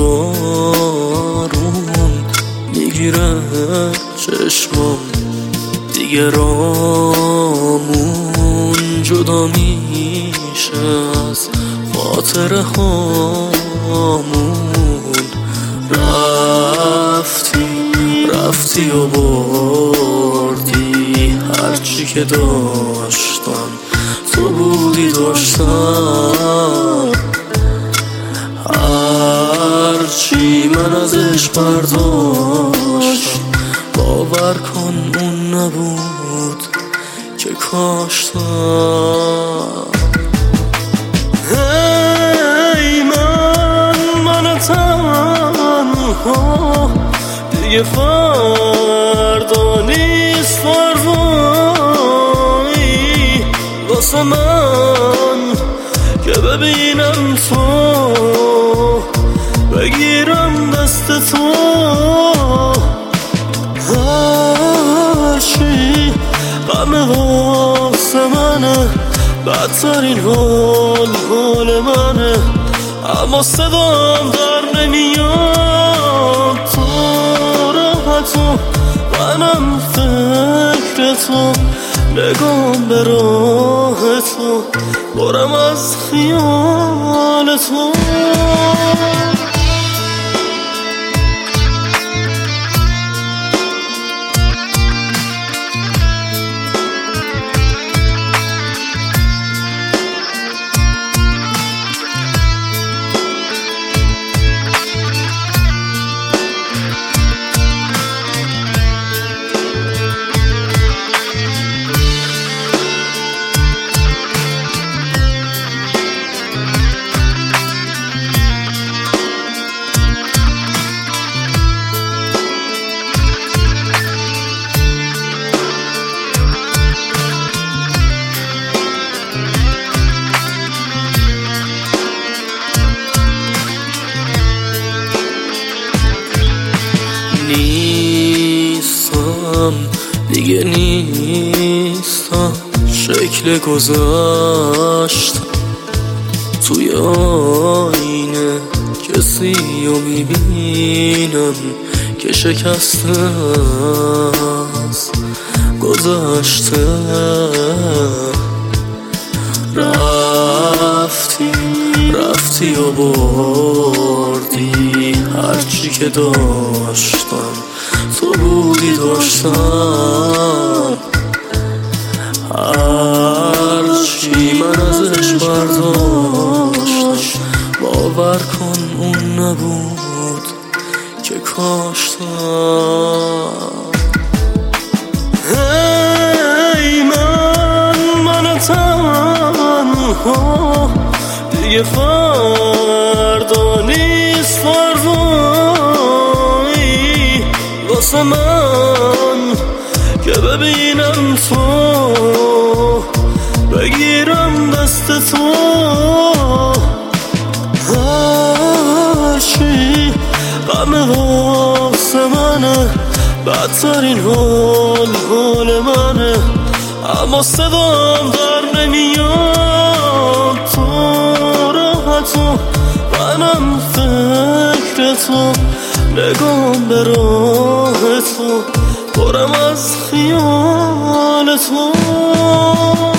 بارون میگیره چشمام، دیگه رامون جدا میشه از خاطره هامون. رفتی و بردی هرچی که داشتم، تو بودی داشتم. هرچی من ازش برداشتم، باور کن اون نبود که کاشتم. هی من تنها، دیگه فردا نیست فروایی واسه من که ببینم تو، بگیرم دست تو. هرچی غم واسه منه، بدترین حال منه، اما صدام در نمیاد. تو راحتو منم فکر تو، نگام به راه تو، برم از خیال تو. نیستم دیگه، نیستم شکل گذشت توی آینه. کسی رو میبینم که شکسته از گذشته. رفتی و بردی هرچی که داشتم، تو بودی داشتم. هرچی من ازش برداشتم، باور کن اون نبود که کاشتم. هی من تنها، دیگه فردا نیست فروایی واسه من که ببینم تو، بگیرم دست تو. هرچی غم واسه منه، بدترین حال منه، اما صدام در نمیاد. تو راحتو منم فکر تو، نگام به راه تو، برم از خیال تو.